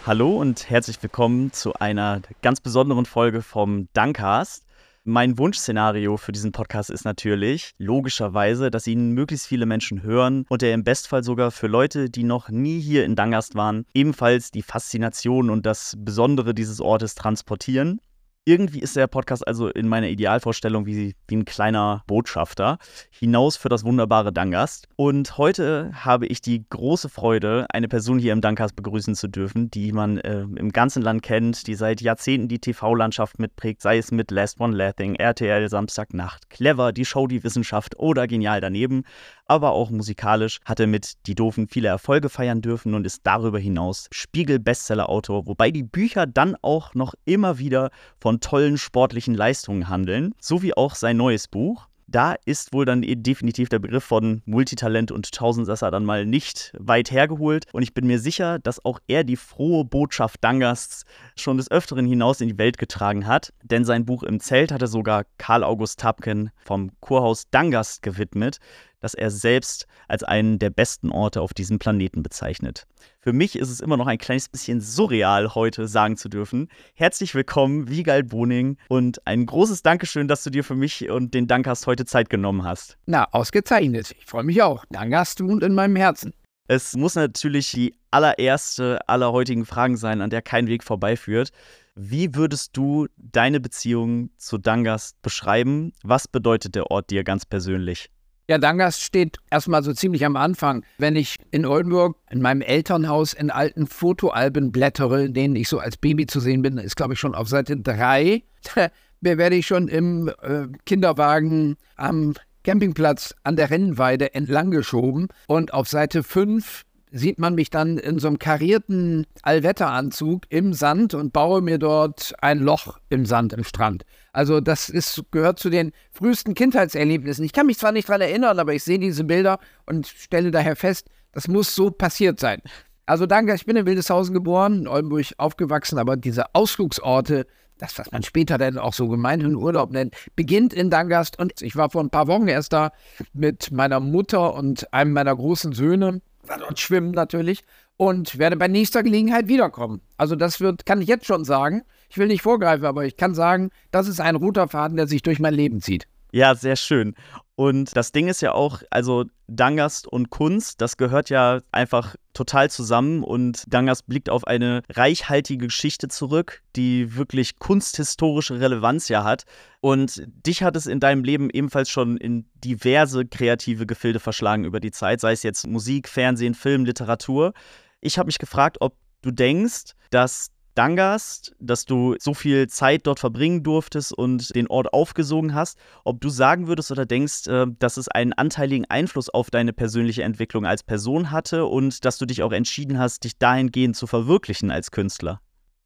Hallo und herzlich willkommen zu einer ganz besonderen Folge vom Dankcast. Mein Wunschszenario für diesen Podcast ist natürlich, logischerweise, dass ihn möglichst viele Menschen hören und er im Bestfall sogar für Leute, die noch nie hier in Dangast waren, ebenfalls die Faszination und das Besondere dieses Ortes transportieren. Irgendwie ist der Podcast also in meiner Idealvorstellung wie ein kleiner Botschafter hinaus für das wunderbare Dangast. Und heute habe ich die große Freude, eine Person hier im Dangast begrüßen zu dürfen, die man im ganzen Land kennt, die seit Jahrzehnten die TV-Landschaft mitprägt, sei es mit Last One Laughing, RTL Samstagnacht, Clever, die Show Die Wissenschaft oder Genial daneben. Aber auch musikalisch hat er mit Die Doofen viele Erfolge feiern dürfen und ist darüber hinaus Spiegel-Bestseller-Autor, wobei die Bücher dann auch noch immer wieder von tollen sportlichen Leistungen handeln, sowie auch sein neues Buch. Da ist wohl dann definitiv der Begriff von Multitalent und Tausendsasser dann mal nicht weit hergeholt. Und ich bin mir sicher, dass auch er die frohe Botschaft Dangasts schon des Öfteren hinaus in die Welt getragen hat. Denn sein Buch Im Zelt hat er sogar Karl August Tapken vom Kurhaus Dangast gewidmet, das er selbst als einen der besten Orte auf diesem Planeten bezeichnet. Für mich ist es immer noch ein kleines bisschen surreal, heute sagen zu dürfen. Herzlich willkommen, Wiegald Boning, und ein großes Dankeschön, dass du dir für mich und den Dankcast heute Zeit genommen hast. Na, ausgezeichnet. Ich freue mich auch. Dangast wohnt in meinem Herzen. Es muss natürlich die allererste aller heutigen Fragen sein, an der kein Weg vorbeiführt. Wie würdest du deine Beziehung zu Dangast beschreiben? Was bedeutet der Ort dir ganz persönlich? Ja, Dangast steht erstmal so ziemlich am Anfang. Wenn ich in Oldenburg in meinem Elternhaus in alten Fotoalben blättere, in denen ich so als Baby zu sehen bin, ist glaube ich schon auf Seite 3, werde ich schon im Kinderwagen am Campingplatz an der Rennweide entlang geschoben. Und auf Seite 5 sieht man mich dann in so einem karierten Allwetteranzug im Sand und baue mir dort ein Loch im Sand im Strand. Also das gehört zu den frühesten Kindheitserlebnissen. Ich kann mich zwar nicht daran erinnern, aber ich sehe diese Bilder und stelle daher fest, das muss so passiert sein. Also danke, ich bin in Wildeshausen geboren, in Oldenburg aufgewachsen, aber diese Ausflugsorte, das, was man später dann auch so gemeinhin Urlaub nennt, beginnt in Dangast. Und ich war vor ein paar Wochen erst da mit meiner Mutter und einem meiner großen Söhne, war dort schwimmen natürlich, und werde bei nächster Gelegenheit wiederkommen. Also das kann ich jetzt schon sagen. Ich will nicht vorgreifen, aber ich kann sagen, das ist ein roter Faden, der sich durch mein Leben zieht. Ja, sehr schön. Und das Ding ist ja auch, also Dangast und Kunst, das gehört ja einfach total zusammen, und Dangast blickt auf eine reichhaltige Geschichte zurück, die wirklich kunsthistorische Relevanz ja hat. Und dich hat es in deinem Leben ebenfalls schon in diverse kreative Gefilde verschlagen über die Zeit, sei es jetzt Musik, Fernsehen, Film, Literatur. Ich habe mich gefragt, ob du denkst, dass Dangast, dass du so viel Zeit dort verbringen durftest und den Ort aufgesogen hast, ob du sagen würdest oder denkst, dass es einen anteiligen Einfluss auf deine persönliche Entwicklung als Person hatte und dass du dich auch entschieden hast, dich dahingehend zu verwirklichen als Künstler.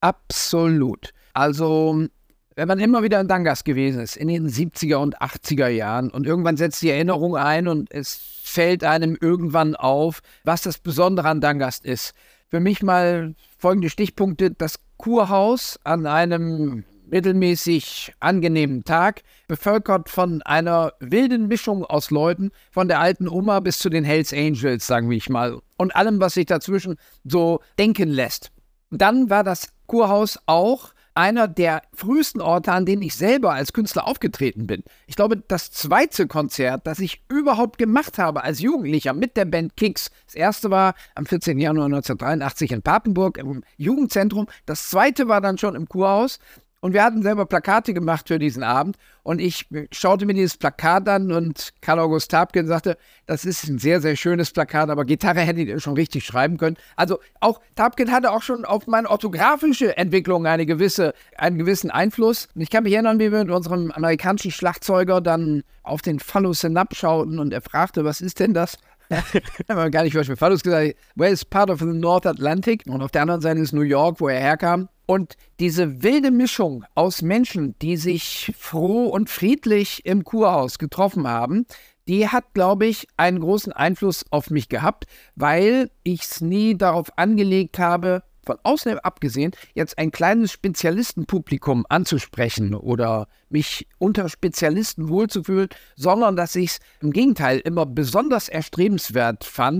Absolut. Also, wenn man immer wieder in Dangast gewesen ist, in den 70er und 80er Jahren, und irgendwann setzt die Erinnerung ein und es fällt einem irgendwann auf, was das Besondere an Dangast ist. Für mich mal folgende Stichpunkte: Das Kurhaus an einem mittelmäßig angenehmen Tag, bevölkert von einer wilden Mischung aus Leuten, von der alten Oma bis zu den Hells Angels, sagen wir mal, und allem, was sich dazwischen so denken lässt. Dann war das Kurhaus auch einer der frühesten Orte, an denen ich selber als Künstler aufgetreten bin. Ich glaube, das zweite Konzert, das ich überhaupt gemacht habe als Jugendlicher mit der Band Kicks, das erste war am 14. Januar 1983 in Papenburg im Jugendzentrum, das zweite war dann schon im Kurhaus. Und wir hatten selber Plakate gemacht für diesen Abend, und ich schaute mir dieses Plakat an und Karl August Tapken sagte, das ist ein sehr, sehr schönes Plakat, aber Gitarre hättet ihr schon richtig schreiben können. Also auch Tapken hatte auch schon auf meine orthografische Entwicklung einen gewissen Einfluss. Und ich kann mich erinnern, wie wir mit unserem amerikanischen Schlagzeuger dann auf den Phallus hinabschauten und er fragte, was ist denn das? Ich habe gar nicht was für Phallus gesagt. Well, it's part of the North Atlantic. Und auf der anderen Seite ist New York, wo er herkam. Und diese wilde Mischung aus Menschen, die sich froh und friedlich im Kurhaus getroffen haben, die hat, glaube ich, einen großen Einfluss auf mich gehabt, weil ich es nie darauf angelegt habe, von außen abgesehen, jetzt ein kleines Spezialistenpublikum anzusprechen oder mich unter Spezialisten wohlzufühlen, sondern dass ich es im Gegenteil immer besonders erstrebenswert fand,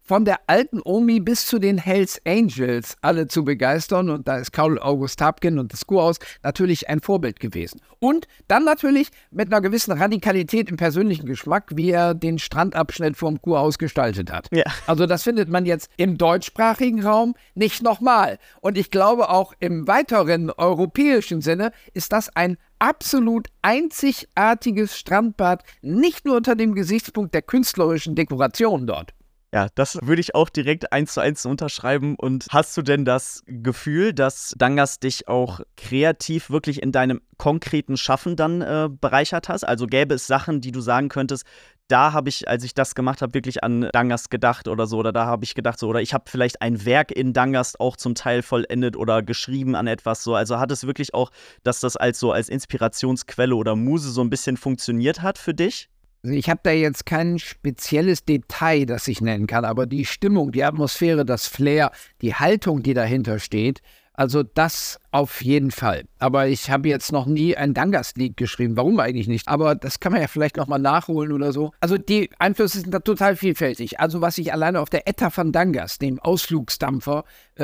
von der alten Omi bis zu den Hells Angels alle zu begeistern. Und da ist Karl August Habgen und das Kurhaus natürlich ein Vorbild gewesen. Und dann natürlich mit einer gewissen Radikalität im persönlichen Geschmack, wie er den Strandabschnitt vom Kurhaus gestaltet hat. Ja. Also das findet man jetzt im deutschsprachigen Raum nicht nochmal. Und ich glaube auch im weiteren europäischen Sinne ist das ein absolut einzigartiges Strandbad, nicht nur unter dem Gesichtspunkt der künstlerischen Dekoration dort. Ja, das würde ich auch direkt 1:1 unterschreiben. Und hast du denn das Gefühl, dass Dangast dich auch kreativ wirklich in deinem konkreten Schaffen dann bereichert hast? Also gäbe es Sachen, die du sagen könntest, da habe ich, als ich das gemacht habe, wirklich an Dangast gedacht oder so, oder da habe ich gedacht so, oder ich habe vielleicht ein Werk in Dangast auch zum Teil vollendet oder geschrieben an etwas so. Also hat es wirklich auch, dass das als Inspirationsquelle oder Muse so ein bisschen funktioniert hat für dich? Also ich habe da jetzt kein spezielles Detail, das ich nennen kann, aber die Stimmung, die Atmosphäre, das Flair, die Haltung, die dahinter steht, also das auf jeden Fall. Aber ich habe jetzt noch nie ein Dangast-Lied geschrieben. Warum eigentlich nicht? Aber das kann man ja vielleicht nochmal nachholen oder so. Also die Einflüsse sind da total vielfältig. Also was ich alleine auf der Etta van Dangast, dem Ausflugsdampfer,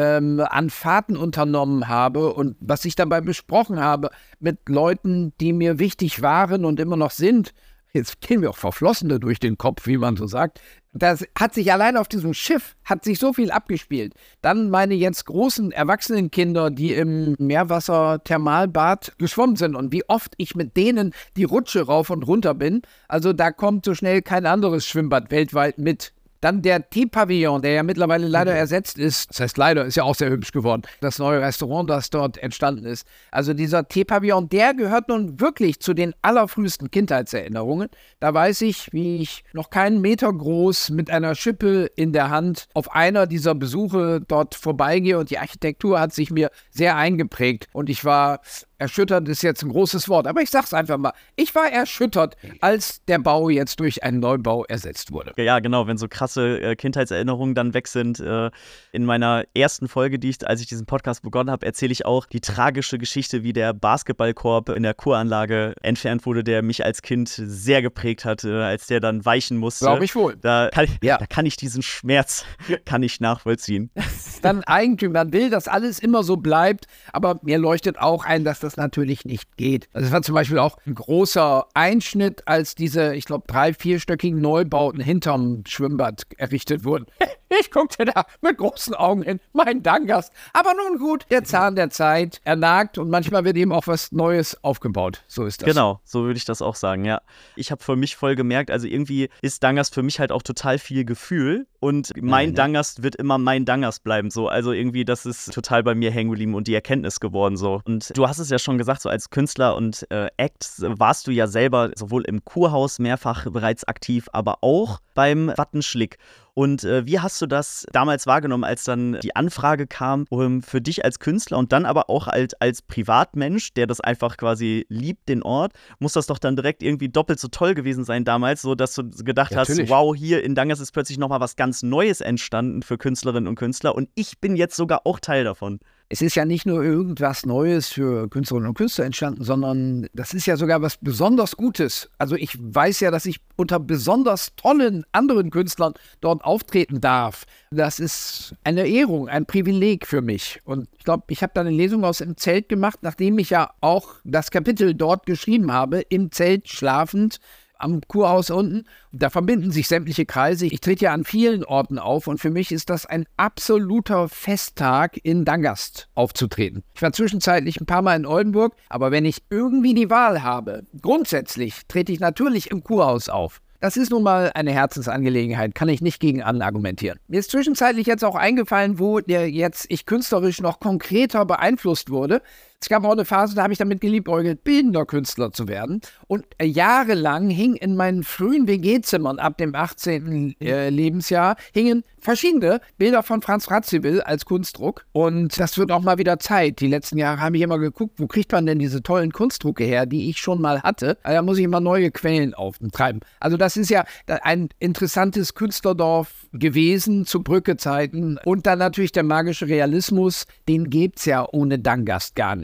an Fahrten unternommen habe und was ich dabei besprochen habe mit Leuten, die mir wichtig waren und immer noch sind. Jetzt gehen mir auch Verflossene durch den Kopf, wie man so sagt. Das hat sich allein auf diesem Schiff, hat sich so viel abgespielt. Dann meine jetzt großen Erwachsenenkinder, die im Meerwasser-Thermalbad geschwommen sind und wie oft ich mit denen die Rutsche rauf und runter bin. Also da kommt so schnell kein anderes Schwimmbad weltweit mit. Dann der Teepavillon, der ja mittlerweile leider ersetzt ist. Das heißt leider, ist ja auch sehr hübsch geworden. Das neue Restaurant, das dort entstanden ist. Also dieser Teepavillon, der gehört nun wirklich zu den allerfrühesten Kindheitserinnerungen. Da weiß ich, wie ich noch keinen Meter groß mit einer Schippe in der Hand auf einer dieser Besuche dort vorbeigehe. Und die Architektur hat sich mir sehr eingeprägt. Und ich war erschüttert, ist jetzt ein großes Wort, aber ich sag's einfach mal. Ich war erschüttert, als der Bau jetzt durch einen Neubau ersetzt wurde. Ja, genau, wenn so krasse Kindheitserinnerungen dann weg sind. In meiner ersten Folge, als ich diesen Podcast begonnen habe, erzähle ich auch die tragische Geschichte, wie der Basketballkorb in der Kuranlage entfernt wurde, der mich als Kind sehr geprägt hat, als der dann weichen musste. Glaube ich wohl. Da kann ich diesen Schmerz nachvollziehen. Das ist dann Eigentum, man will, dass alles immer so bleibt, aber mir leuchtet auch ein, dass das natürlich nicht geht. Also es war zum Beispiel auch ein großer Einschnitt, als diese, ich glaube, 3-, 4-stöckigen Neubauten hinterm Schwimmbad errichtet wurden. Ich guckte da mit großen Augen hin, mein Dangast. Aber nun gut, der Zahn der Zeit, er nagt und manchmal wird eben auch was Neues aufgebaut. So ist das. Genau, so würde ich das auch sagen, ja. Ich habe für mich voll gemerkt, also irgendwie ist Dangast für mich halt auch total viel Gefühl und mein Dangast wird immer mein Dangast bleiben, so. Also irgendwie, das ist total bei mir hängen geblieben und die Erkenntnis geworden, so. Und du hast es ja schon gesagt, so als Künstler und Act warst du ja selber sowohl im Kurhaus mehrfach bereits aktiv, aber auch beim Wattenschlick. Und wie hast du das damals wahrgenommen, als dann die Anfrage kam für dich als Künstler und dann aber auch als Privatmensch, der das einfach quasi liebt, den Ort, muss das doch dann direkt irgendwie doppelt so toll gewesen sein damals, so dass du gedacht hast, wow, hier in Dangast ist plötzlich nochmal was ganz Neues entstanden für Künstlerinnen und Künstler und ich bin jetzt sogar auch Teil davon. Es ist ja nicht nur irgendwas Neues für Künstlerinnen und Künstler entstanden, sondern das ist ja sogar was besonders Gutes. Also ich weiß ja, dass ich unter besonders tollen anderen Künstlern dort auftreten darf. Das ist eine Ehrung, ein Privileg für mich. Und ich glaube, ich habe da eine Lesung aus dem Zelt gemacht, nachdem ich ja auch das Kapitel dort geschrieben habe, im Zelt schlafend, am Kurhaus unten. Da verbinden sich sämtliche Kreise. Ich trete ja an vielen Orten auf und für mich ist das ein absoluter Festtag, in Dangast aufzutreten. Ich war zwischenzeitlich ein paar Mal in Oldenburg, aber wenn ich irgendwie die Wahl habe, grundsätzlich trete ich natürlich im Kurhaus auf. Das ist nun mal eine Herzensangelegenheit, kann ich nicht gegen argumentieren. Mir ist zwischenzeitlich jetzt auch eingefallen, wo ich künstlerisch noch konkreter beeinflusst wurde. Es gab auch eine Phase, da habe ich damit geliebäugelt, bildender Künstler zu werden. Und jahrelang hing in meinen frühen WG-Zimmern ab dem 18. Lebensjahr hingen verschiedene Bilder von Franz Radziwiłł als Kunstdruck. Und das wird auch mal wieder Zeit. Die letzten Jahre habe ich immer geguckt, wo kriegt man denn diese tollen Kunstdrucke her, die ich schon mal hatte. Da muss ich immer neue Quellen auftreiben. Also das ist ja ein interessantes Künstlerdorf gewesen zu Brücke-Zeiten. Und dann natürlich der magische Realismus, den gibt es ja ohne Dangast gar nicht.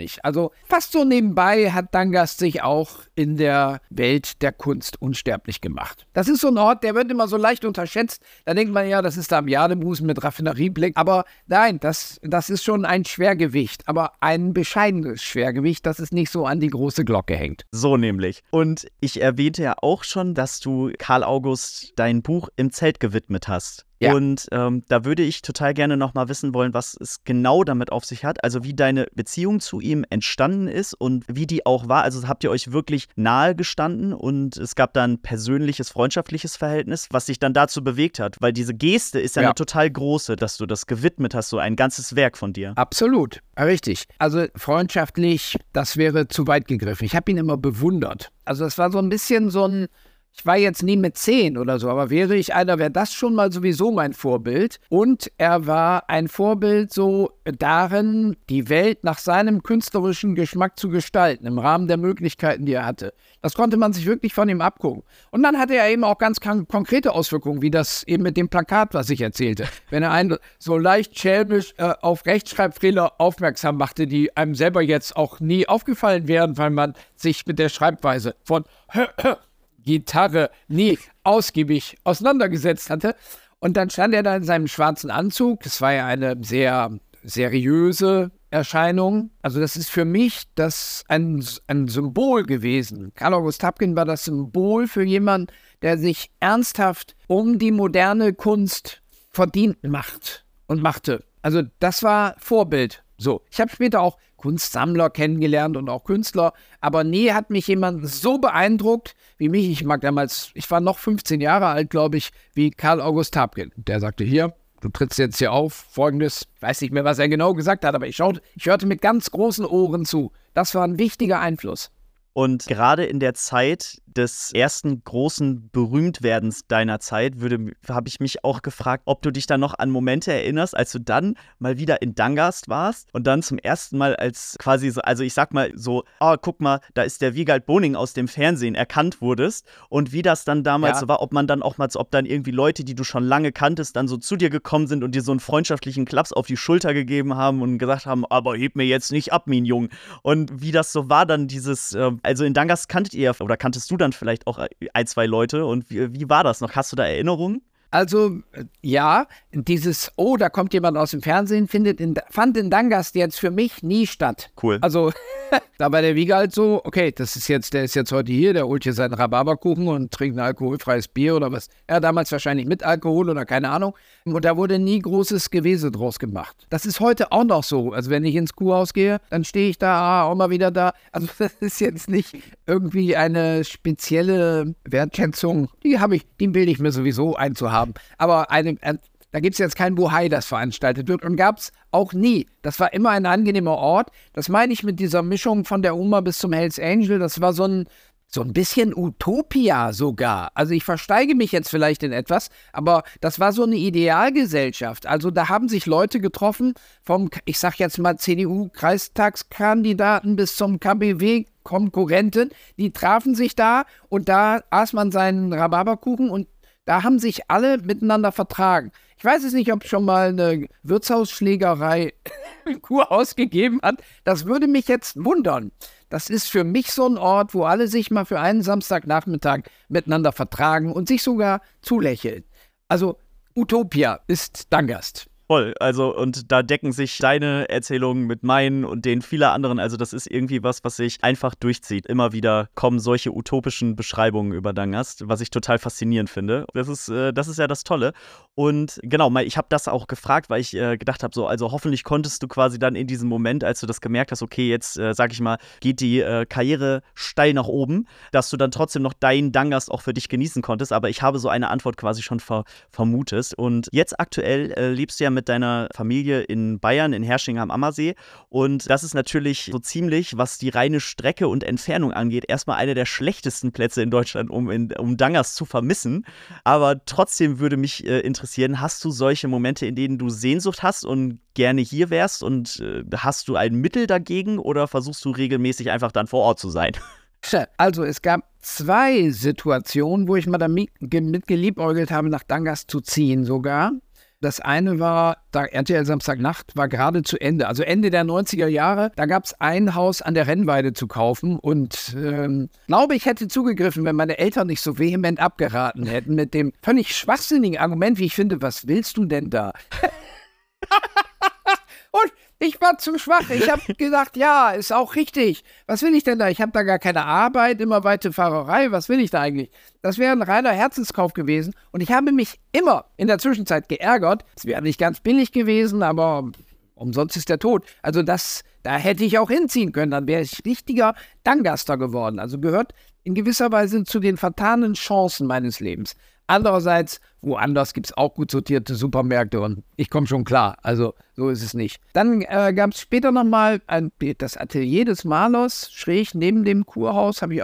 richtig. Also fast so nebenbei hat Dangast sich auch in der Welt der Kunst unsterblich gemacht. Das ist so ein Ort, der wird immer so leicht unterschätzt. Da denkt man ja, das ist da am Jadebusen mit Raffinerieblick. Aber nein, das ist schon ein Schwergewicht. Aber ein bescheidenes Schwergewicht, das es nicht so an die große Glocke hängt. So nämlich. Und ich erwähnte ja auch schon, dass du Karl August dein Buch Im Zelt gewidmet hast. Ja. Und da würde ich total gerne nochmal wissen wollen, was es genau damit auf sich hat. Also wie deine Beziehung zu ihm entstanden ist und wie die auch war. Also habt ihr euch wirklich nahe gestanden und es gab dann ein persönliches, freundschaftliches Verhältnis, was sich dann dazu bewegt hat. Weil diese Geste ist ja eine total große, dass du das gewidmet hast, so ein ganzes Werk von dir. Absolut, richtig. Also freundschaftlich, das wäre zu weit gegriffen. Ich habe ihn immer bewundert. Also es war so ein bisschen so ein... Ich war jetzt nie mit 10 oder so, aber wäre ich einer, wäre das schon mal sowieso mein Vorbild. Und er war ein Vorbild so darin, die Welt nach seinem künstlerischen Geschmack zu gestalten, im Rahmen der Möglichkeiten, die er hatte. Das konnte man sich wirklich von ihm abgucken. Und dann hatte er eben auch ganz konkrete Auswirkungen, wie das eben mit dem Plakat, was ich erzählte. Wenn er einen so leicht schelmisch auf Rechtschreibfehler aufmerksam machte, die einem selber jetzt auch nie aufgefallen wären, weil man sich mit der Schreibweise von Gitarre nie ausgiebig auseinandergesetzt hatte. Und dann stand er da in seinem schwarzen Anzug. Das war ja eine sehr seriöse Erscheinung. Also das ist für mich ein Symbol gewesen. Karl August Tapkin war das Symbol für jemanden, der sich ernsthaft um die moderne Kunst verdient machte. Also das war Vorbild. So, ich habe später auch Kunstsammler kennengelernt und auch Künstler, aber nie hat mich jemand so beeindruckt wie mich. Ich war noch 15 Jahre alt, glaube ich, wie Karl August Tapkin. Der sagte, hier, du trittst jetzt hier auf, Folgendes. Ich weiß nicht mehr, was er genau gesagt hat, aber ich hörte mit ganz großen Ohren zu. Das war ein wichtiger Einfluss. Und gerade in der Zeit des ersten großen Berühmtwerdens deiner Zeit habe ich mich auch gefragt, ob du dich da noch an Momente erinnerst, als du dann mal wieder in Dangast warst und dann zum ersten Mal als quasi so, also ich sag mal so, oh, guck mal, da ist der Wiegald Boning aus dem Fernsehen, erkannt wurdest und wie das dann damals so war, ob dann irgendwie Leute, die du schon lange kanntest, dann so zu dir gekommen sind und dir so einen freundschaftlichen Klaps auf die Schulter gegeben haben und gesagt haben, aber heb mir jetzt nicht ab, mein Jung. Und wie das so war dann also in Dangast kanntest du dann vielleicht auch ein, zwei Leute und wie war das noch? Hast du da Erinnerungen? Also, ja, da kommt jemand aus dem Fernsehen, fand in Dangast jetzt für mich nie statt. Cool. Also, da war der Wiegald so, okay, der ist jetzt heute hier, der holt hier seinen Rhabarberkuchen und trinkt ein alkoholfreies Bier oder was. Ja, damals wahrscheinlich mit Alkohol oder keine Ahnung. Und da wurde nie großes Gewese draus gemacht. Das ist heute auch noch so. Also, wenn ich ins Kuhhaus gehe, dann stehe ich da, auch mal wieder da. Also, das ist jetzt nicht irgendwie eine spezielle Wertschätzung. Die bilde ich mir sowieso einzuhaben. Aber da gibt es jetzt kein Bohai, das veranstaltet wird und gab es auch nie. Das war immer ein angenehmer Ort. Das meine ich mit dieser Mischung von der Oma bis zum Hells Angel. Das war so ein bisschen Utopia sogar. Also ich versteige mich jetzt vielleicht in etwas, aber das war so eine Idealgesellschaft. Also da haben sich Leute getroffen ich sag jetzt mal CDU-Kreistagskandidaten bis zum KBW-Konkurrenten. Die trafen sich da und da aß man seinen Rhabarberkuchen und da haben sich alle miteinander vertragen. Ich weiß es nicht, ob schon mal eine Wirtshausschlägerei im Kurhaus gegeben hat. Das würde mich jetzt wundern. Das ist für mich so ein Ort, wo alle sich mal für einen Samstagnachmittag miteinander vertragen und sich sogar zulächeln. Also Utopia ist Dangast. Voll, also und da decken sich deine Erzählungen mit meinen und den vieler anderen, also das ist irgendwie was sich einfach durchzieht. Immer wieder kommen solche utopischen Beschreibungen über Dangast, was ich total faszinierend finde. Das ist ja das Tolle. Und genau, ich habe das auch gefragt, weil ich gedacht habe, so, also hoffentlich konntest du quasi dann in diesem Moment, als du das gemerkt hast, okay, jetzt, sag ich mal, geht die Karriere steil nach oben, dass du dann trotzdem noch deinen Dangast auch für dich genießen konntest, aber ich habe so eine Antwort quasi schon vermutet. Und jetzt aktuell lebst du ja mit deiner Familie in Bayern, in Herrsching am Ammersee. Und das ist natürlich so ziemlich, was die reine Strecke und Entfernung angeht, erstmal einer der schlechtesten Plätze in Deutschland, um Dangast zu vermissen. Aber trotzdem würde mich interessieren, hast du solche Momente, in denen du Sehnsucht hast und gerne hier wärst? Und hast du ein Mittel dagegen oder versuchst du regelmäßig einfach dann vor Ort zu sein? Also es gab 2 Situationen, wo ich mal damit geliebäugelt habe, nach Dangast zu ziehen sogar. Das eine war, da RTL Samstagnacht war gerade zu Ende, also Ende der 90er Jahre. Da gab es ein Haus an der Rennweide zu kaufen und glaube, ich hätte zugegriffen, wenn meine Eltern nicht so vehement abgeraten hätten mit dem völlig schwachsinnigen Argument, wie ich finde, was willst du denn da? Und ich war zu schwach. Ich habe gesagt, ja, ist auch richtig. Was will ich denn da? Ich habe da gar keine Arbeit, immer weite Fahrerei. Was will ich da eigentlich? Das wäre ein reiner Herzenskauf gewesen. Und ich habe mich immer in der Zwischenzeit geärgert. Es wäre nicht ganz billig gewesen, aber umsonst ist der Tod. Also da hätte ich auch hinziehen können. Dann wäre ich richtiger Dangaster geworden. Also gehört in gewisser Weise zu den vertanen Chancen meines Lebens. Andererseits, woanders gibt es auch gut sortierte Supermärkte und ich komme schon klar. Also so ist es nicht. Dann gab es später nochmal das Atelier des Malers, schräg neben dem Kurhaus, habe ich auch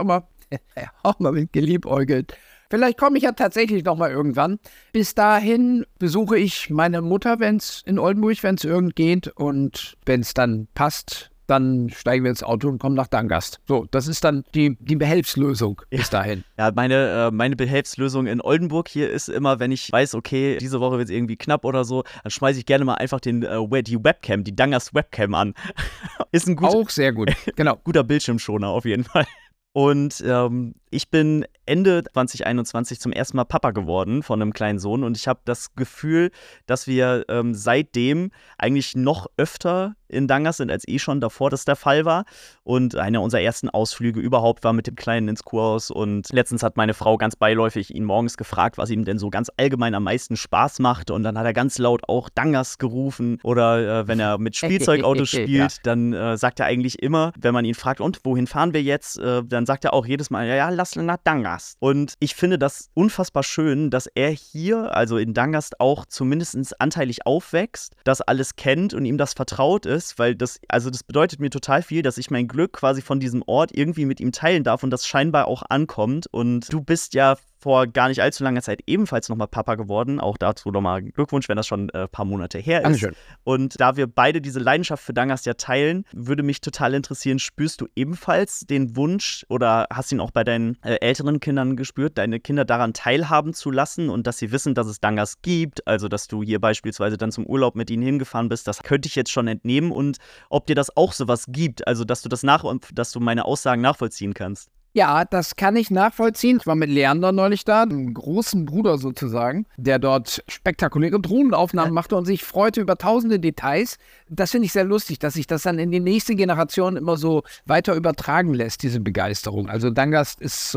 mal mit geliebäugelt. Vielleicht komme ich ja tatsächlich nochmal irgendwann. Bis dahin besuche ich meine Mutter, in Oldenburg, wenn es irgend geht. Und wenn es dann passt, dann steigen wir ins Auto und kommen nach Dangast. So, das ist dann die Behelfslösung bis dahin. Ja, meine Behelfslösung in Oldenburg hier ist immer, wenn ich weiß, okay, diese Woche wird es irgendwie knapp oder so, dann schmeiße ich gerne mal einfach die Webcam, die Dangast Webcam an. Ist ein auch sehr gut, genau. Guter Bildschirmschoner auf jeden Fall. Und ich bin Ende 2021 zum ersten Mal Papa geworden von einem kleinen Sohn und ich habe das Gefühl, dass wir seitdem eigentlich noch öfter in Dangast sind, als schon davor das der Fall war. Und einer unserer ersten Ausflüge überhaupt war mit dem Kleinen ins Kurhaus. Und letztens hat meine Frau ganz beiläufig ihn morgens gefragt, was ihm denn so ganz allgemein am meisten Spaß macht. Und dann hat er ganz laut auch Dangast gerufen. Oder wenn er mit Spielzeugautos spielt, dann sagt er eigentlich immer, wenn man ihn fragt, und wohin fahren wir jetzt? Dann sagt er auch jedes Mal, ja, lass nach Dangast. Und ich finde das unfassbar schön, dass er hier, also in Dangast, auch zumindest anteilig aufwächst, das alles kennt und ihm das vertraut ist, weil das bedeutet mir total viel, dass ich mein Glück quasi von diesem Ort irgendwie mit ihm teilen darf und das scheinbar auch ankommt. Und du bist ja vor gar nicht allzu langer Zeit ebenfalls nochmal Papa geworden. Auch dazu nochmal Glückwunsch, wenn das schon ein paar Monate her ist. Dankeschön. Und da wir beide diese Leidenschaft für Dangast ja teilen, würde mich total interessieren, spürst du ebenfalls den Wunsch oder hast ihn auch bei deinen älteren Kindern gespürt, deine Kinder daran teilhaben zu lassen und dass sie wissen, dass es Dangast gibt? Also, dass du hier beispielsweise dann zum Urlaub mit ihnen hingefahren bist, das könnte ich jetzt schon entnehmen. Und ob dir das auch sowas gibt, also dass du meine Aussagen nachvollziehen kannst. Ja, das kann ich nachvollziehen. Ich war mit Leander neulich da, einem großen Bruder sozusagen, der dort spektakuläre Drohnenaufnahmen machte und sich freute über tausende Details. Das finde ich sehr lustig, dass sich das dann in die nächste Generation immer so weiter übertragen lässt, diese Begeisterung. Also Dangast ist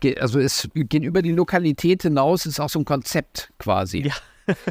es geht über die Lokalität hinaus, ist auch so ein Konzept quasi. Ja.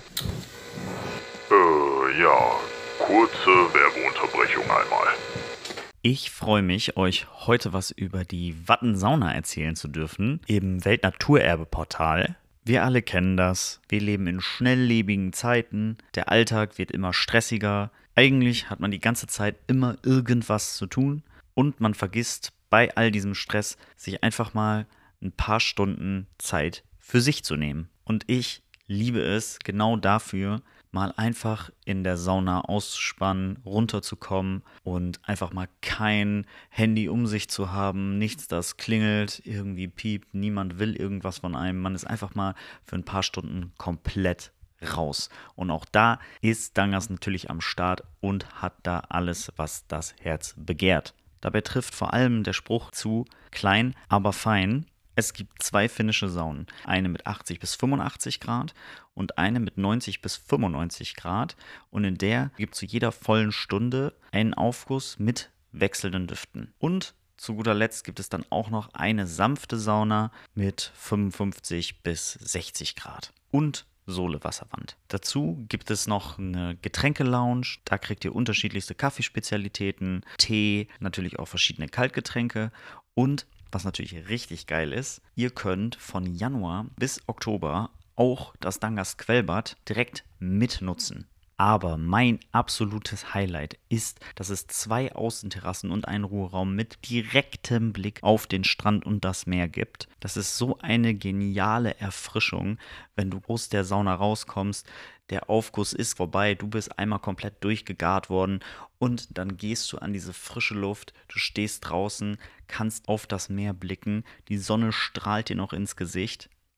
Ja, kurze Werbeunterbrechung einmal. Ich freue mich, euch heute was über die Wattensauna erzählen zu dürfen im Weltnaturerbe-Portal. Wir alle kennen das. Wir leben in schnelllebigen Zeiten. Der Alltag wird immer stressiger. Eigentlich hat man die ganze Zeit immer irgendwas zu tun. Und man vergisst bei all diesem Stress, sich einfach mal ein paar Stunden Zeit für sich zu nehmen. Und ich liebe es genau dafür, mal einfach in der Sauna auszuspannen, runterzukommen und einfach mal kein Handy um sich zu haben, nichts, das klingelt, irgendwie piept, niemand will irgendwas von einem. Man ist einfach mal für ein paar Stunden komplett raus. Und auch da ist Dangast natürlich am Start und hat da alles, was das Herz begehrt. Dabei trifft vor allem der Spruch zu: klein, aber fein. Es gibt 2 finnische Saunen, eine mit 80 bis 85 Grad und eine mit 90 bis 95 Grad. Und in der gibt es zu jeder vollen Stunde einen Aufguss mit wechselnden Düften. Und zu guter Letzt gibt es dann auch noch eine sanfte Sauna mit 55 bis 60 Grad. Und Sohle-Wasserwand. Dazu gibt es noch eine Getränke-Lounge. Da kriegt ihr unterschiedlichste Kaffeespezialitäten, Tee, natürlich auch verschiedene Kaltgetränke und was natürlich richtig geil ist, ihr könnt von Januar bis Oktober auch das Dangast Quellbad direkt mitnutzen. Aber mein absolutes Highlight ist, dass es 2 Außenterrassen und einen Ruheraum mit direktem Blick auf den Strand und das Meer gibt. Das ist so eine geniale Erfrischung, wenn du aus der Sauna rauskommst. Der Aufguss ist vorbei, du bist einmal komplett durchgegart worden und dann gehst du an diese frische Luft, du stehst draußen, kannst auf das Meer blicken, die Sonne strahlt dir noch ins Gesicht.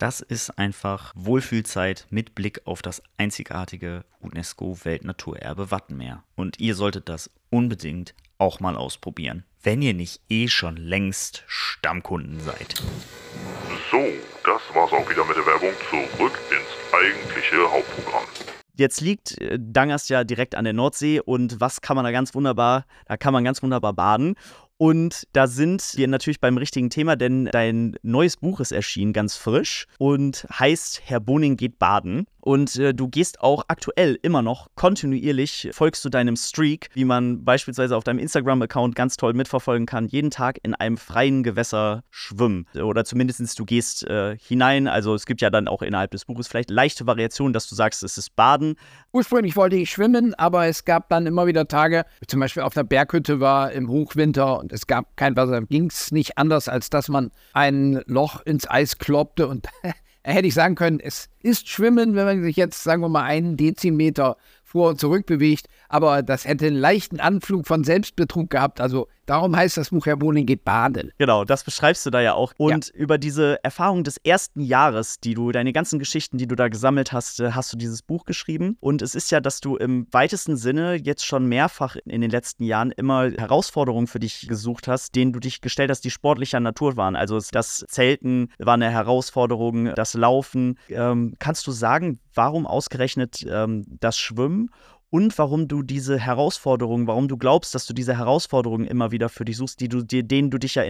Das ist einfach Wohlfühlzeit mit Blick auf das einzigartige UNESCO-Weltnaturerbe Wattenmeer. Und ihr solltet das unbedingt auch mal ausprobieren, wenn ihr nicht schon längst Stammkunden seid. So, das war's auch wieder mit der Werbung. Zurück ins eigentliche Hauptprogramm. Jetzt liegt Dangast ja direkt an der Nordsee und was kann man da ganz wunderbar? Da kann man ganz wunderbar baden. Und da sind wir natürlich beim richtigen Thema, denn dein neues Buch ist erschienen, ganz frisch und heißt Herr Boning geht baden. Und du gehst auch aktuell immer noch kontinuierlich, folgst du deinem Streak, wie man beispielsweise auf deinem Instagram-Account ganz toll mitverfolgen kann, jeden Tag in einem freien Gewässer schwimmen. Oder zumindest du gehst hinein, also es gibt ja dann auch innerhalb des Buches vielleicht leichte Variationen, dass du sagst, es ist Baden. Ursprünglich wollte ich schwimmen, aber es gab dann immer wieder Tage, zum Beispiel auf der Berghütte war im Hochwinter und es gab kein Wasser, ging es nicht anders, als dass man ein Loch ins Eis kloppte und hätte ich sagen können, es ist Schwimmen, wenn man sich jetzt, sagen wir mal, 1 Dezimeter vor und zurück bewegt, aber das hätte einen leichten Anflug von Selbstbetrug gehabt, also darum heißt das Buch Herr Boning geht baden. Genau, das beschreibst du da ja auch. Und über diese Erfahrung des ersten Jahres, deine ganzen Geschichten, die du da gesammelt hast, hast du dieses Buch geschrieben. Und es ist ja, dass du im weitesten Sinne jetzt schon mehrfach in den letzten Jahren immer Herausforderungen für dich gesucht hast, denen du dich gestellt hast, die sportlicher Natur waren. Also das Zelten war eine Herausforderung, das Laufen. Kannst du sagen, warum ausgerechnet das Schwimmen? Und warum du diese Herausforderungen, warum du glaubst, dass du diese Herausforderungen immer wieder für dich suchst, denen du dich ja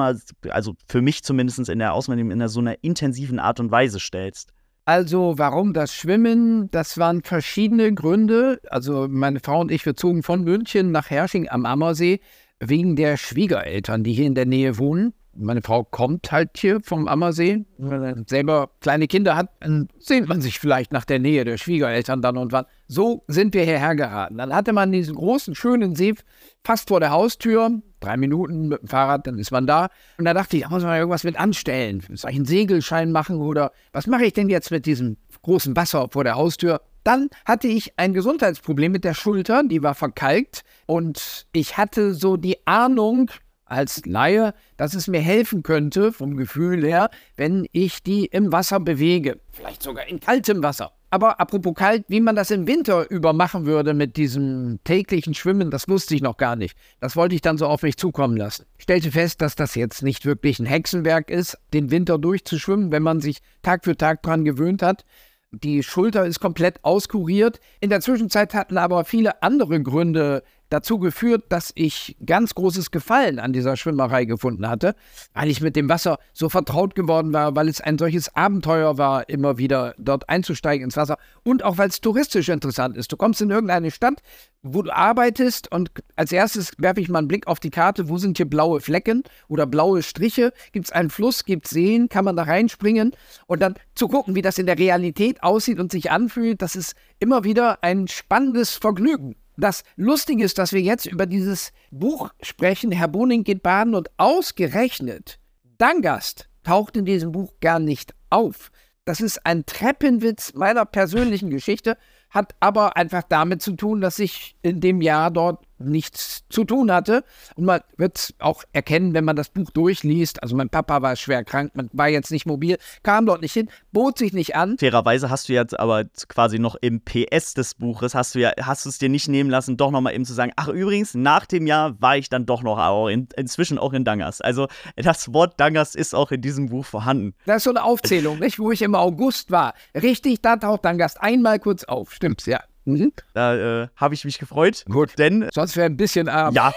also für mich zumindest in der Ausbildung in so einer intensiven Art und Weise stellst. Also warum das Schwimmen? Das waren verschiedene Gründe. Also meine Frau und ich, wir zogen von München nach Hersching am Ammersee wegen der Schwiegereltern, die hier in der Nähe wohnen. Meine Frau kommt halt hier vom Ammersee. Wenn man selber kleine Kinder hat, dann sehnt man sich vielleicht nach der Nähe der Schwiegereltern dann und wann. So sind wir hierher geraten. Dann hatte man diesen großen, schönen See fast vor der Haustür. 3 Minuten mit dem Fahrrad, dann ist man da. Und da dachte ich, da muss man irgendwas mit anstellen. Soll ich einen Segelschein machen oder was mache ich denn jetzt mit diesem großen Wasser vor der Haustür? Dann hatte ich ein Gesundheitsproblem mit der Schulter, die war verkalkt. Und ich hatte so die Ahnung, als Laie, dass es mir helfen könnte, vom Gefühl her, wenn ich die im Wasser bewege. Vielleicht sogar in kaltem Wasser. Aber apropos kalt, wie man das im Winter über machen würde mit diesem täglichen Schwimmen, das wusste ich noch gar nicht. Das wollte ich dann so auf mich zukommen lassen. Ich stellte fest, dass das jetzt nicht wirklich ein Hexenwerk ist, den Winter durchzuschwimmen, wenn man sich Tag für Tag dran gewöhnt hat. Die Schulter ist komplett auskuriert. In der Zwischenzeit hatten aber viele andere Gründe dazu geführt, dass ich ganz großes Gefallen an dieser Schwimmerei gefunden hatte, weil ich mit dem Wasser so vertraut geworden war, weil es ein solches Abenteuer war, immer wieder dort einzusteigen ins Wasser und auch weil es touristisch interessant ist. Du kommst in irgendeine Stadt, wo du arbeitest und als erstes werfe ich mal einen Blick auf die Karte, wo sind hier blaue Flecken oder blaue Striche, gibt es einen Fluss, gibt es Seen, kann man da reinspringen und dann zu gucken, wie das in der Realität aussieht und sich anfühlt, das ist immer wieder ein spannendes Vergnügen. Das Lustige ist, dass wir jetzt über dieses Buch sprechen, Herr Boning geht baden und ausgerechnet Dangast taucht in diesem Buch gar nicht auf. Das ist ein Treppenwitz meiner persönlichen Geschichte, hat aber einfach damit zu tun, dass ich in dem Jahr dort nichts zu tun hatte. Und man wird es auch erkennen, wenn man das Buch durchliest. Also mein Papa war schwer krank, man war jetzt nicht mobil, kam dort nicht hin, bot sich nicht an. Fairerweise hast du jetzt aber quasi noch im PS des Buches, hast du es dir nicht nehmen lassen, doch nochmal eben zu sagen, ach übrigens, nach dem Jahr war ich dann doch noch inzwischen auch in Dangast. Also das Wort Dangast ist auch in diesem Buch vorhanden. Das ist so eine Aufzählung, nicht? Wo ich im August war. Richtig, da taucht Dangast einmal kurz auf. Stimmt's, ja. Mhm. Da habe ich mich gefreut. Gut. Denn sonst wäre ein bisschen arm. Ja.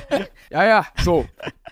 ja, so.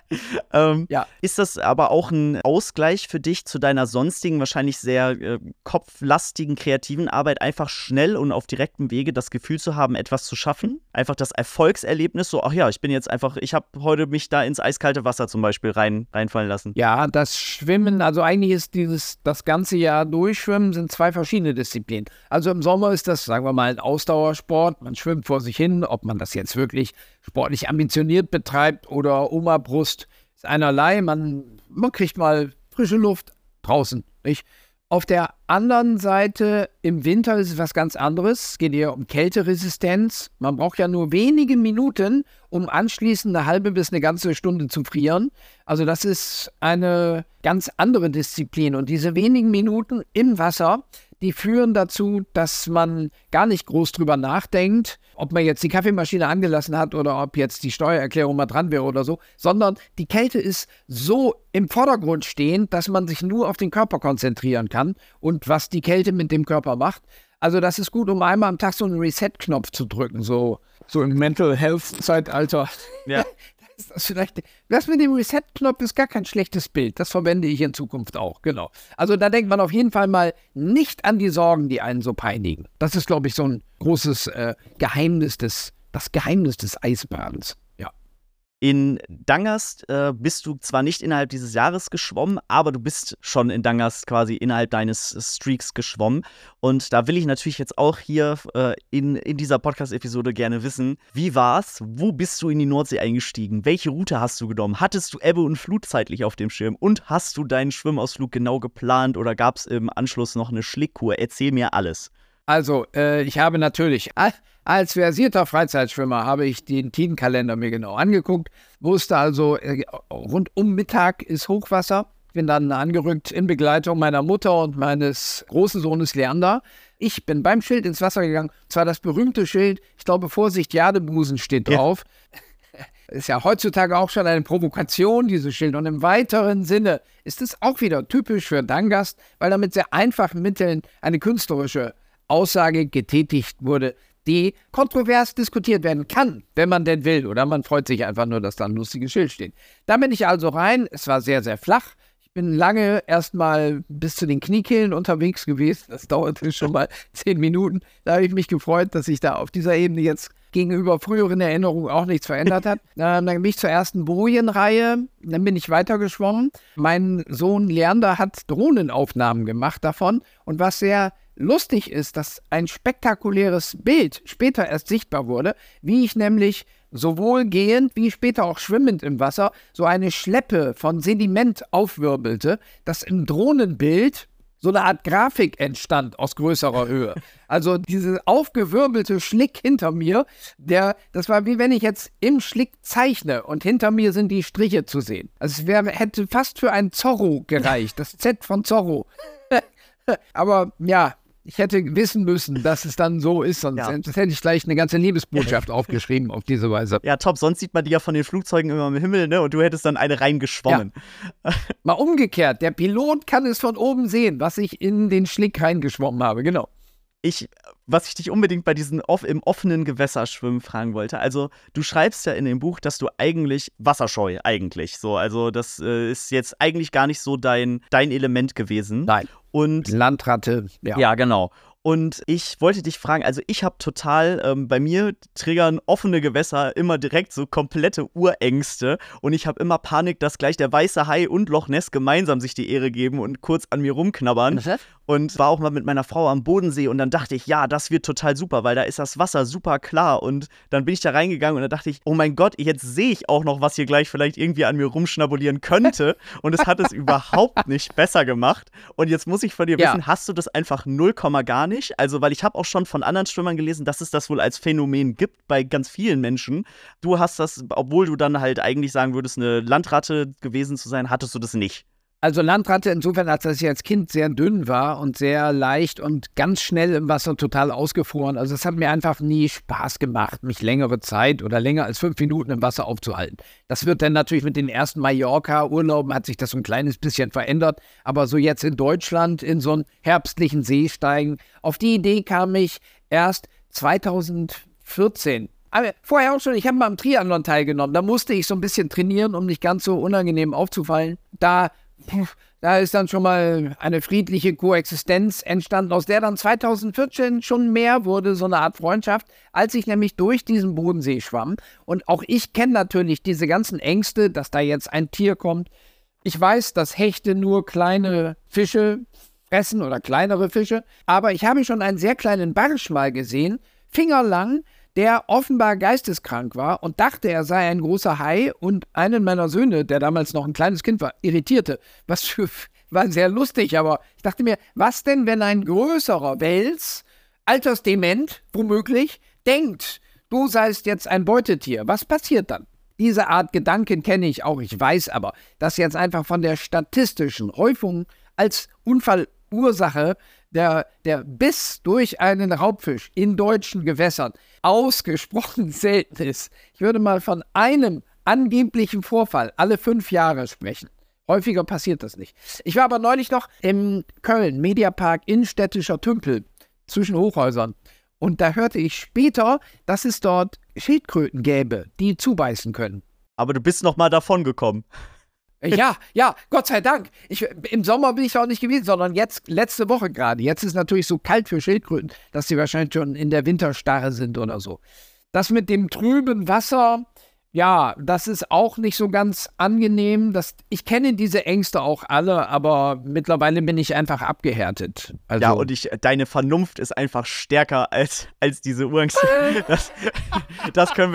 Ja. Ist das aber auch ein Ausgleich für dich zu deiner sonstigen, wahrscheinlich sehr kopflastigen, kreativen Arbeit, einfach schnell und auf direktem Wege das Gefühl zu haben, etwas zu schaffen? Einfach das Erfolgserlebnis, so, ach ja, ich habe heute mich da ins eiskalte Wasser zum Beispiel reinfallen lassen. Ja, das Schwimmen, also eigentlich ist das ganze Jahr durchschwimmen, sind 2 verschiedene Disziplinen. Also im Sommer ist das, sagen wir mal, ein Ausdauersport. Man schwimmt vor sich hin, ob man das jetzt wirklich sportlich ambitioniert betreibt oder Oma-Brust, ist einerlei. Man kriegt mal frische Luft draußen, nicht? Auf der anderen Seite, im Winter ist es was ganz anderes. Es geht eher um Kälteresistenz. Man braucht ja nur wenige Minuten, um anschließend eine halbe bis eine ganze Stunde zu frieren. Also das ist eine ganz andere Disziplin. Und diese wenigen Minuten im Wasser, die führen dazu, dass man gar nicht groß drüber nachdenkt, ob man jetzt die Kaffeemaschine angelassen hat oder ob jetzt die Steuererklärung mal dran wäre oder so, sondern die Kälte ist so im Vordergrund stehend, dass man sich nur auf den Körper konzentrieren kann und was die Kälte mit dem Körper macht. Also das ist gut, um einmal am Tag so einen Reset-Knopf zu drücken, so im Mental-Health-Zeitalter. Ja. Das mit dem Reset-Knopf ist gar kein schlechtes Bild. Das verwende ich in Zukunft auch, genau. Also da denkt man auf jeden Fall mal nicht an die Sorgen, die einen so peinigen. Das ist, glaube ich, so ein großes Geheimnis das Geheimnis des Eisbadens. Ja. In Dangast bist du zwar nicht innerhalb dieses Jahres geschwommen, aber du bist schon in Dangast quasi innerhalb deines Streaks geschwommen. Und da will ich natürlich jetzt auch hier in dieser Podcast-Episode gerne wissen, wie war's? Wo bist du in die Nordsee eingestiegen? Welche Route hast du genommen? Hattest du Ebbe und Flut zeitlich auf dem Schirm? Und hast du deinen Schwimmausflug genau geplant oder gab es im Anschluss noch eine Schlickkur? Erzähl mir alles. Also, ich habe natürlich, als versierter Freizeitschwimmer, habe ich den Tidenkalender mir genau angeguckt, wusste also, rund um Mittag ist Hochwasser. Bin dann angerückt in Begleitung meiner Mutter und meines großen Sohnes Leander. Ich bin beim Schild ins Wasser gegangen, zwar das berühmte Schild, ich glaube, Vorsicht, Jadebusen steht drauf. Ja. Ist ja heutzutage auch schon eine Provokation, dieses Schild. Und im weiteren Sinne ist es auch wieder typisch für Dangast, weil da mit sehr einfachen Mitteln eine künstlerische Aussage getätigt wurde, die kontrovers diskutiert werden kann, wenn man denn will. Oder man freut sich einfach nur, dass da ein lustiges Schild steht. Da bin ich also rein. Es war sehr, sehr flach. Ich bin lange erstmal bis zu den Kniekehlen unterwegs gewesen. Das dauerte schon mal 10 Minuten. Da habe ich mich gefreut, dass sich da auf dieser Ebene jetzt gegenüber früheren Erinnerungen auch nichts verändert hat. Dann bin ich zur ersten Bojenreihe, dann bin ich weitergeschwommen. Mein Sohn Leander hat Drohnenaufnahmen gemacht davon. Und was sehr lustig ist, dass ein spektakuläres Bild später erst sichtbar wurde, wie ich nämlich sowohl gehend wie später auch schwimmend im Wasser so eine Schleppe von Sediment aufwirbelte, dass im Drohnenbild so eine Art Grafik entstand aus größerer Höhe. Also diese aufgewirbelte Schlick hinter mir, das war wie wenn ich jetzt im Schlick zeichne und hinter mir sind die Striche zu sehen. Also es hätte fast für ein Zorro gereicht, das Z von Zorro. Aber ja, ich hätte wissen müssen, dass es dann so ist, sonst hätte ich gleich eine ganze Liebesbotschaft aufgeschrieben auf diese Weise. Ja, top, sonst sieht man die ja von den Flugzeugen immer im Himmel, ne? Und du hättest dann eine reingeschwommen. Ja. Mal umgekehrt, der Pilot kann es von oben sehen, was ich in den Schlick reingeschwommen habe, genau. Was ich dich unbedingt bei diesen im offenen Gewässer schwimmen fragen wollte, also du schreibst ja in dem Buch, dass du eigentlich wasserscheu also das ist jetzt eigentlich gar nicht so dein Element gewesen. Nein. Und Landratte, ja. Ja, genau. Und ich wollte dich fragen, also ich habe total, bei mir triggern offene Gewässer immer direkt so komplette Urängste und ich habe immer Panik, dass gleich der weiße Hai und Loch Ness gemeinsam sich die Ehre geben und kurz an mir rumknabbern. Und war auch mal mit meiner Frau am Bodensee und dann dachte ich, ja, das wird total super, weil da ist das Wasser super klar und dann bin ich da reingegangen und dann dachte ich, oh mein Gott, jetzt sehe ich auch noch, was hier gleich vielleicht irgendwie an mir rumschnabulieren könnte und es hat es überhaupt nicht besser gemacht und jetzt muss ich von dir wissen, hast du das einfach 0, gar nicht? Also, weil ich habe auch schon von anderen Schwimmern gelesen, dass es das wohl als Phänomen gibt bei ganz vielen Menschen. Du hast das, obwohl du dann halt eigentlich sagen würdest, eine Landratte gewesen zu sein, hattest du das nicht. Also Landratte insofern, als ich als Kind sehr dünn war und sehr leicht und ganz schnell im Wasser total ausgefroren. Also es hat mir einfach nie Spaß gemacht, mich längere Zeit oder länger als 5 Minuten im Wasser aufzuhalten. Das wird dann natürlich mit den ersten Mallorca-Urlauben hat sich das so ein kleines bisschen verändert. Aber so jetzt in Deutschland in so einen herbstlichen See steigen, auf die Idee kam ich erst 2014. Aber vorher auch schon, ich habe mal am Triathlon teilgenommen. Da musste ich so ein bisschen trainieren, um nicht ganz so unangenehm aufzufallen. Da ist dann schon mal eine friedliche Koexistenz entstanden, aus der dann 2014 schon mehr wurde, so eine Art Freundschaft, als ich nämlich durch diesen Bodensee schwamm. Und auch ich kenne natürlich diese ganzen Ängste, dass da jetzt ein Tier kommt. Ich weiß, dass Hechte nur kleine Fische fressen oder kleinere Fische, aber ich habe schon einen sehr kleinen Barsch mal gesehen, fingerlang, der offenbar geisteskrank war und dachte, er sei ein großer Hai und einen meiner Söhne, der damals noch ein kleines Kind war, irritierte. Was für war sehr lustig, aber ich dachte mir, was denn, wenn ein größerer Wels, altersdement, womöglich, denkt, du seist jetzt ein Beutetier. Was passiert dann? Diese Art Gedanken kenne ich auch. Ich weiß aber, dass jetzt einfach von der statistischen Häufung als Unfallursache der Biss durch einen Raubfisch in deutschen Gewässern ausgesprochen selten ist. Ich würde mal von einem angeblichen Vorfall alle 5 Jahre sprechen. Häufiger passiert das nicht. Ich war aber neulich noch im Köln, Mediapark Innenstädtischer Tümpel, zwischen Hochhäusern. Und da hörte ich später, dass es dort Schildkröten gäbe, die zubeißen können. Aber du bist noch mal davon gekommen. Ja, Gott sei Dank. Im Sommer bin ich auch nicht gewesen, sondern jetzt, letzte Woche gerade. Jetzt ist es natürlich so kalt für Schildkröten, dass sie wahrscheinlich schon in der Winterstarre sind oder so. Das mit dem trüben Wasser, ja, das ist auch nicht so ganz angenehm. Ich kenne diese Ängste auch alle, aber mittlerweile bin ich einfach abgehärtet. Also, ja, und deine Vernunft ist einfach stärker als diese Urängste. Das können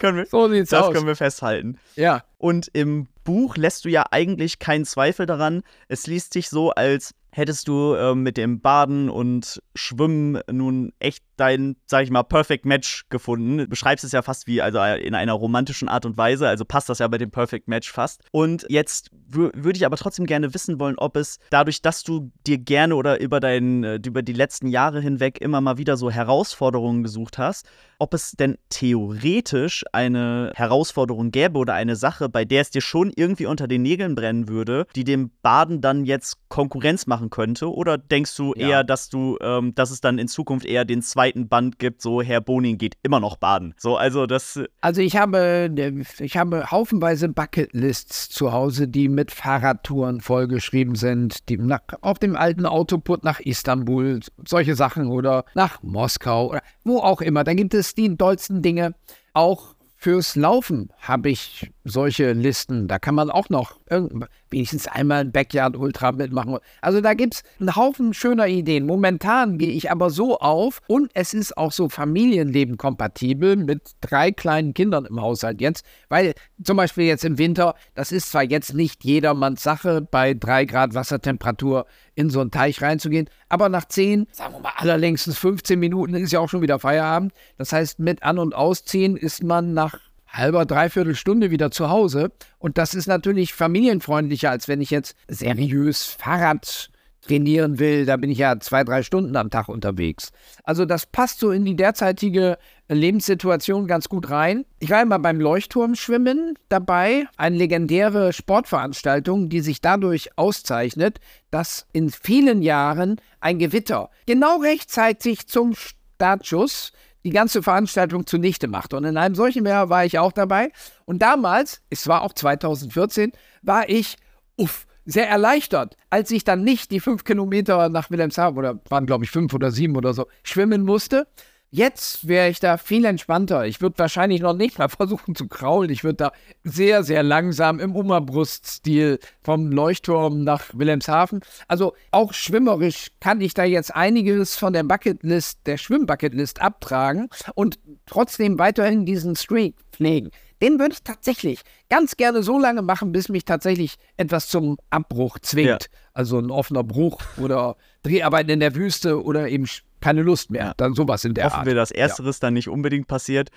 wir festhalten. Ja. Und im Buch lässt du ja eigentlich keinen Zweifel daran. Es liest sich so, als hättest du mit dem Baden und Schwimmen nun echt dein, sag ich mal, Perfect Match gefunden. Du beschreibst es ja fast wie, also in einer romantischen Art und Weise, also passt das ja bei dem Perfect Match fast. Und jetzt würde ich aber trotzdem gerne wissen wollen, ob es dadurch, dass du dir gerne oder über die letzten Jahre hinweg immer mal wieder so Herausforderungen gesucht hast, ob es denn theoretisch eine Herausforderung gäbe oder eine Sache, bei der es dir schon irgendwie unter den Nägeln brennen würde, die dem Baden dann jetzt Konkurrenz machen könnte? Oder denkst du eher, dass es dann in Zukunft eher den zweiten Band gibt, so Herr Boning geht immer noch baden? So, also ich habe haufenweise Bucketlists zu Hause, die mit Fahrradtouren vollgeschrieben sind, die auf dem alten Autoput nach Istanbul, solche Sachen, oder nach Moskau oder wo auch immer. Da gibt es die dollsten Dinge. Auch fürs Laufen habe ich solche Listen. Da kann man auch noch wenigstens einmal ein Backyard-Ultra mitmachen. Also da gibt es einen Haufen schöner Ideen. Momentan gehe ich aber so auf und es ist auch so Familienleben kompatibel mit 3 kleinen Kindern im Haushalt jetzt. Weil zum Beispiel jetzt im Winter, das ist zwar jetzt nicht jedermanns Sache, bei 3 Grad Wassertemperatur in so einen Teich reinzugehen, aber nach 10, sagen wir mal allerlängstens 15 Minuten ist ja auch schon wieder Feierabend. Das heißt, mit An- und Ausziehen ist man nach halber, dreiviertel Stunde wieder zu Hause. Und das ist natürlich familienfreundlicher, als wenn ich jetzt seriös Fahrrad trainieren will. Da bin ich ja 2, 3 Stunden am Tag unterwegs. Also das passt so in die derzeitige Lebenssituation ganz gut rein. Ich war immer beim Leuchtturmschwimmen dabei. Eine legendäre Sportveranstaltung, die sich dadurch auszeichnet, dass in vielen Jahren ein Gewitter genau rechtzeitig zum Startschuss die ganze Veranstaltung zunichte macht. Und in einem solchen Jahr war ich auch dabei. Und damals, es war auch 2014, war ich sehr erleichtert, als ich dann nicht die 5 Kilometer nach Wilhelmshaven, oder waren glaube ich 5 oder 7 oder so, schwimmen musste. Jetzt wäre ich da viel entspannter. Ich würde wahrscheinlich noch nicht mal versuchen zu kraulen. Ich würde da sehr, sehr langsam im Ummerbrust-Stil vom Leuchtturm nach Wilhelmshaven. Also auch schwimmerisch kann ich da jetzt einiges von der Bucketlist, der Schwimmbucketlist abtragen und trotzdem weiterhin diesen Streak pflegen. Den würde ich tatsächlich ganz gerne so lange machen, bis mich tatsächlich etwas zum Abbruch zwingt. Ja. Also ein offener Bruch oder Dreharbeiten in der Wüste oder eben keine Lust mehr. Dann sowas in der Art. Hoffen wir, dass Ersteres dann nicht unbedingt passiert.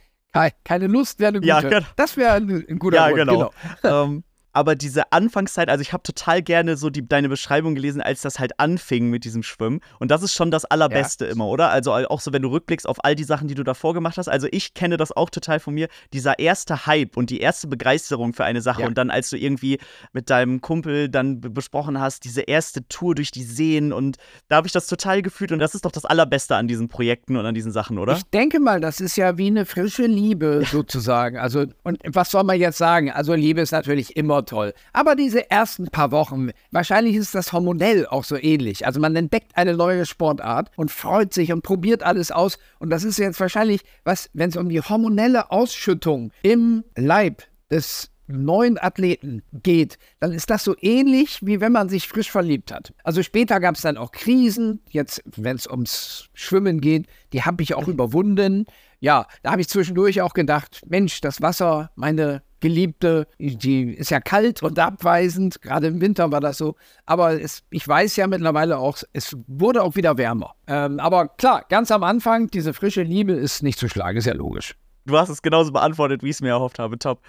Keine Lust wäre eine gute. Ja, genau. Das wäre ein guter Grund. Genau. Aber diese Anfangszeit, also ich habe total gerne so deine Beschreibung gelesen, als das halt anfing mit diesem Schwimmen. Und das ist schon das Allerbeste immer, oder? Also auch so, wenn du rückblickst auf all die Sachen, die du davor gemacht hast. Also ich kenne das auch total von mir. Dieser erste Hype und die erste Begeisterung für eine Sache. Ja. Und dann, als du irgendwie mit deinem Kumpel dann besprochen hast, diese erste Tour durch die Seen. Und da habe ich das total gefühlt. Und das ist doch das Allerbeste an diesen Projekten und an diesen Sachen, oder? Ich denke mal, das ist ja wie eine frische Liebe sozusagen. Also, und was soll man jetzt sagen? Also Liebe ist natürlich immer toll. Aber diese ersten paar Wochen, wahrscheinlich ist das hormonell auch so ähnlich. Also man entdeckt eine neue Sportart und freut sich und probiert alles aus. Und das ist jetzt wahrscheinlich, wenn es um die hormonelle Ausschüttung im Leib des neuen Athleten geht, dann ist das so ähnlich, wie wenn man sich frisch verliebt hat. Also später gab es dann auch Krisen, jetzt, wenn es ums Schwimmen geht, die habe ich auch überwunden. Ja, da habe ich zwischendurch auch gedacht, Mensch, das Wasser, meine Geliebte, die ist ja kalt und abweisend, gerade im Winter war das so. Aber ich weiß ja mittlerweile auch, es wurde auch wieder wärmer. Aber klar, ganz am Anfang, diese frische Liebe ist nicht zu schlagen, ist ja logisch. Du hast es genauso beantwortet, wie ich es mir erhofft habe. Top.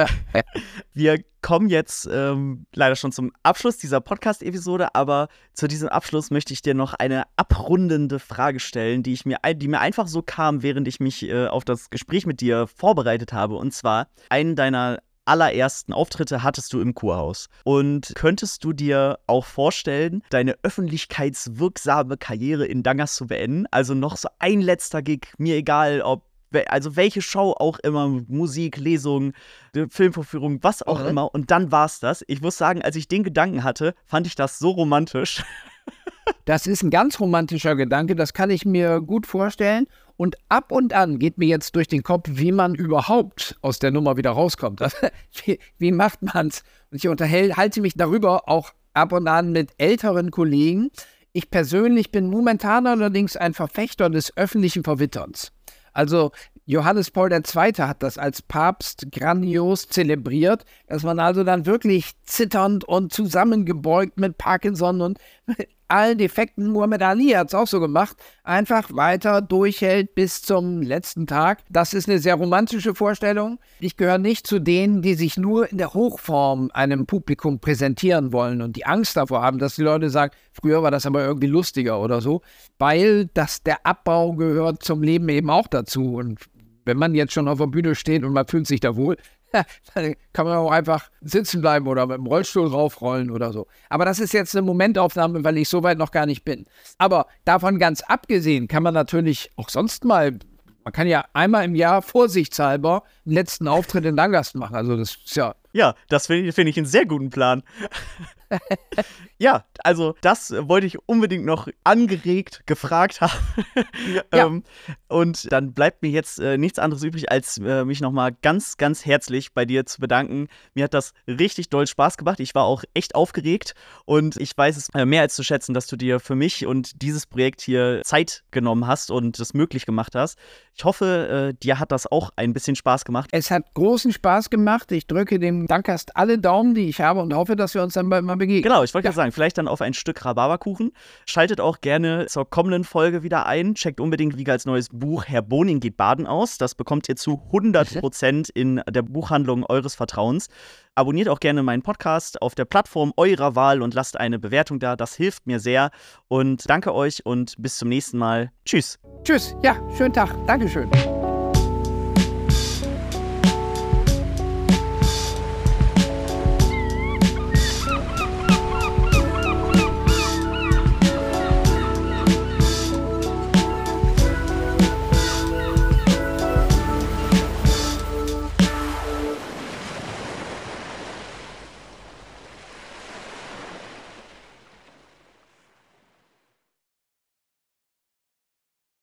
Wir kommen jetzt leider schon zum Abschluss dieser Podcast-Episode, aber zu diesem Abschluss möchte ich dir noch eine abrundende Frage stellen, die mir einfach so kam, während ich mich auf das Gespräch mit dir vorbereitet habe. Und zwar, einen deiner allerersten Auftritte hattest du im Kurhaus. Und könntest du dir auch vorstellen, deine öffentlichkeitswirksame Karriere in Dangast zu beenden? Also noch so ein letzter Gig, mir egal, also welche Show auch immer, Musik, Lesung, Filmvorführung, was auch immer. Und dann war's das. Ich muss sagen, als ich den Gedanken hatte, fand ich das so romantisch. Das ist ein ganz romantischer Gedanke, das kann ich mir gut vorstellen. Und ab und an geht mir jetzt durch den Kopf, wie man überhaupt aus der Nummer wieder rauskommt. Wie macht man's? Und ich halte mich darüber auch ab und an mit älteren Kollegen. Ich persönlich bin momentan allerdings ein Verfechter des öffentlichen Verwitterns. Also Johannes Paul II. Hat das als Papst grandios zelebriert, dass man also dann wirklich zitternd und zusammengebeugt mit Parkinson und allen Defekten, Muhammad Ali hat es auch so gemacht, einfach weiter durchhält bis zum letzten Tag. Das ist eine sehr romantische Vorstellung. Ich gehöre nicht zu denen, die sich nur in der Hochform einem Publikum präsentieren wollen und die Angst davor haben, dass die Leute sagen, früher war das aber irgendwie lustiger oder so, weil der Abbau gehört zum Leben eben auch dazu. Und wenn man jetzt schon auf der Bühne steht und man fühlt sich da wohl, dann kann man auch einfach sitzen bleiben oder mit dem Rollstuhl raufrollen oder so. Aber das ist jetzt eine Momentaufnahme, weil ich so weit noch gar nicht bin. Aber davon ganz abgesehen kann man natürlich auch sonst man kann ja einmal im Jahr vorsichtshalber einen letzten Auftritt in Dangast machen. Also das ist ja... Ja, das finde ich einen sehr guten Plan. Ja, also das wollte ich unbedingt noch angeregt gefragt haben. Ja. Und dann bleibt mir jetzt nichts anderes übrig, als mich nochmal ganz, ganz herzlich bei dir zu bedanken. Mir hat das richtig doll Spaß gemacht. Ich war auch echt aufgeregt und ich weiß es mehr als zu schätzen, dass du dir für mich und dieses Projekt hier Zeit genommen hast und es möglich gemacht hast. Ich hoffe, dir hat das auch ein bisschen Spaß gemacht. Es hat großen Spaß gemacht. Ich drücke dem Dankast alle Daumen, die ich habe und hoffe, dass wir uns dann bald mal begegnen. Genau, ich wollte gerade sagen, vielleicht dann auf ein Stück Rhabarberkuchen. Schaltet auch gerne zur kommenden Folge wieder ein. Checkt unbedingt Wiegals neues Buch Herr Boning geht baden aus. Das bekommt ihr zu 100% in der Buchhandlung eures Vertrauens. Abonniert auch gerne meinen Podcast auf der Plattform eurer Wahl und lasst eine Bewertung da. Das hilft mir sehr. Und danke euch und bis zum nächsten Mal. Tschüss. Tschüss. Ja, schönen Tag. Dankeschön.